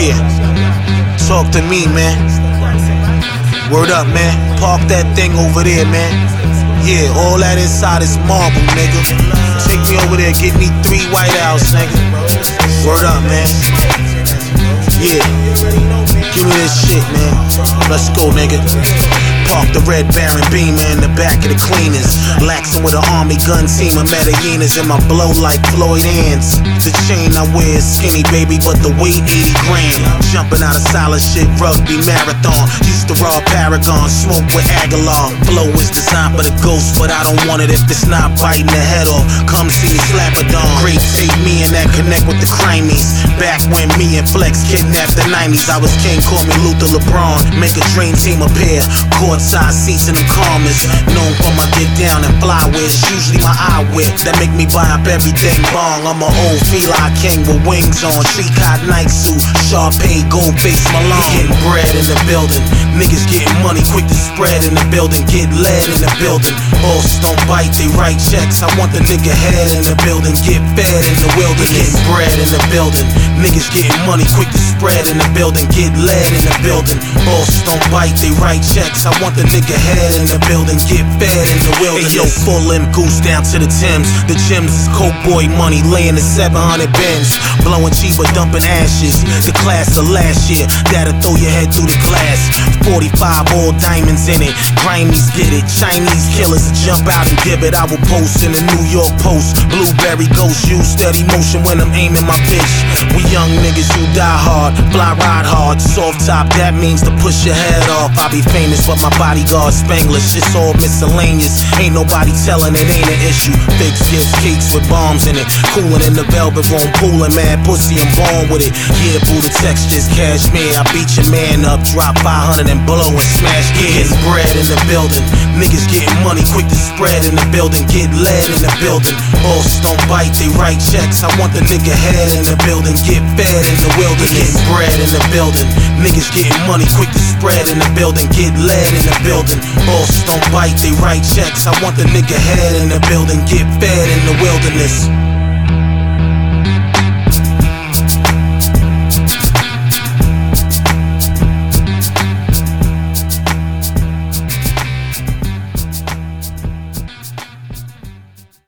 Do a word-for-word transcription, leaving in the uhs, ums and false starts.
Yeah, talk to me, man. Word up, man. Park that thing over there, man. Yeah, all that inside is marble, nigga. Take me over there, get me three White House, nigga. Word up, man. Yeah, give me this shit, man. Let's go, nigga. Park the red Baron Beamer in the back of the cleaners. Laxing with an army gun team of Medellinas in my blow like Floyd hands. The chain I wear is skinny, baby, but the weight eighty gram. Jumping out of solid shit, rugby marathon. Used to raw Paragon, smoke with Aguilar. Flow is designed for the ghost, but I don't want it if it's not biting the head off. Come see me slap a dawn. Great take me and that connect with the crimies. Back when me and Flex kidnapped the nineties, I was king, call me Luther LeBron. Make a dream team appear. Courtside seats in them commas. Known for my get down and fly with. It's usually my eyewear that make me buy up everything bong. I'm an old feline king with wings on. Tricot Nike suit, Sharpay, gold face Malone. Getting bread in the building. Niggas getting money quick to spread in the building. Get lead in the building. Bosses don't bite, they write checks. I want the nigga head in the building. Get fed in the wilderness. Getting bread in the building. Niggas getting money quick to spread in the building. Get lead in the building. Bosses don't bite, they write checks. I want the nigga head in the building. Get fed in the wilderness. Hey yo, full limb goose down to the Timbs. The gyms is coke boy money, laying the seven hundred bins. Blowing cheaper, dumping ashes. The class of last year, that'll throw your head through the glass. forty-five, all diamonds in it. Grimies get it. Chinese killers jump out and give it. I will post in the New York Post. Blueberry ghost, use steady motion when I'm aiming my bitch. We young niggas who die hard, fly ride hard. Soft top, that means to push your head off. I be famous, but my bodyguard Spanglish. It's all miscellaneous. Ain't nobody telling it ain't an issue. Big gifts, cakes with bombs in it. Cooling in the velvet room, pooling mad pussy, I'm born with it. Yeah, boo, the texture's cashmere. I beat your man up, drop five hundred and blow and smash gears. Getting bread in the building. Niggas getting money quick to spread in the building. Get lead in the building. Bosses don't bite, they write checks. I want the nigga head in the building. Get fed in the wilderness. Getting bread in the building. Niggas getting money quick to spread in the building. Get lead in the building. Bosses don't bite, they write checks. I want the nigga head in the building. Get fed in the wilderness.